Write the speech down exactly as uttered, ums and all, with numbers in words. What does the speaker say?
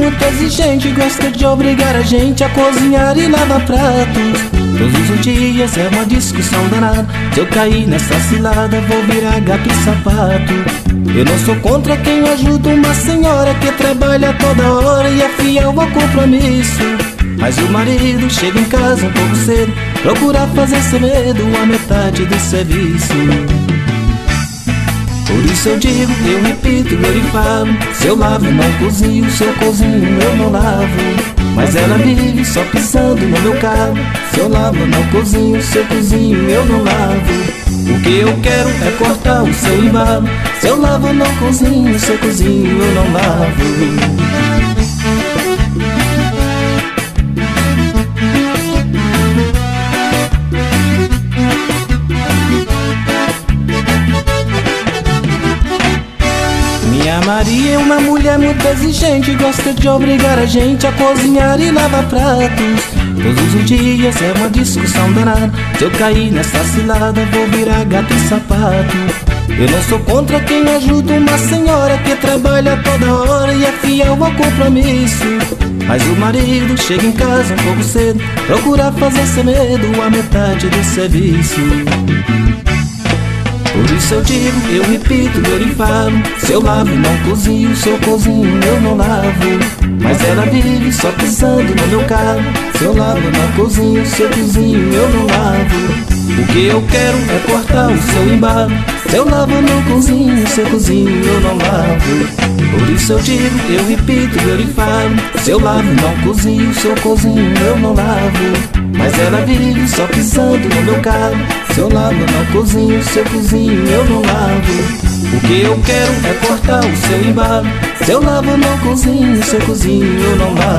muito exigente, gosta de obrigar a gente a cozinhar e lavar pratos. Todos os dias é uma discussão danada. Se eu cair nessa cilada, vou virar gato e sapato. Eu não sou contra quem ajuda uma senhora que trabalha toda hora e é fiel ao compromisso. Mas o marido chega em casa um pouco cedo, procura fazer sem medo a metade do serviço. Por isso eu digo, eu repito, eu lhe falo: se eu lavo, não cozinho, se eu cozinho, eu não lavo. Mas ela vive só pisando no meu carro. Se eu lavo, não cozinho, se eu cozinho, eu não lavo. O que eu quero é cortar o seu embalo. Se eu lavo, não cozinho, se eu cozinho, eu não lavo. Minha Maria é uma mulher muito exigente, gosta de obrigar a gente a cozinhar e lavar pratos. Todos os dias é uma discussão danada. Se eu cair nessa cilada, vou virar gato e sapato. Eu não sou contra quem ajuda uma senhora que trabalha toda hora e é fiel ao compromisso. Mas o marido chega em casa um pouco cedo, procura fazer sem medo a metade do serviço. Por isso eu digo, eu repito, eu lhe falo: se eu lavo, não cozinho, se eu cozinho, eu não lavo. Mas ela vive só pisando no meu carro. Se eu lavo, não cozinho, se eu cozinho, eu não lavo. O que eu quero é cortar o seu embalo. Se eu lavo, não cozinho, se eu cozinho, eu não lavo. Por isso eu digo, eu repito, eu lhe falo: se eu lavo, não cozinho, se eu cozinho, eu não lavo. Mas ela vive só pisando no meu carro. Se eu lavo, não cozinho, se eu cozinho, eu não lavo. O que eu quero é cortar o seu embalo. Se eu lavo, não cozinho, se eu cozinho, eu não lavo.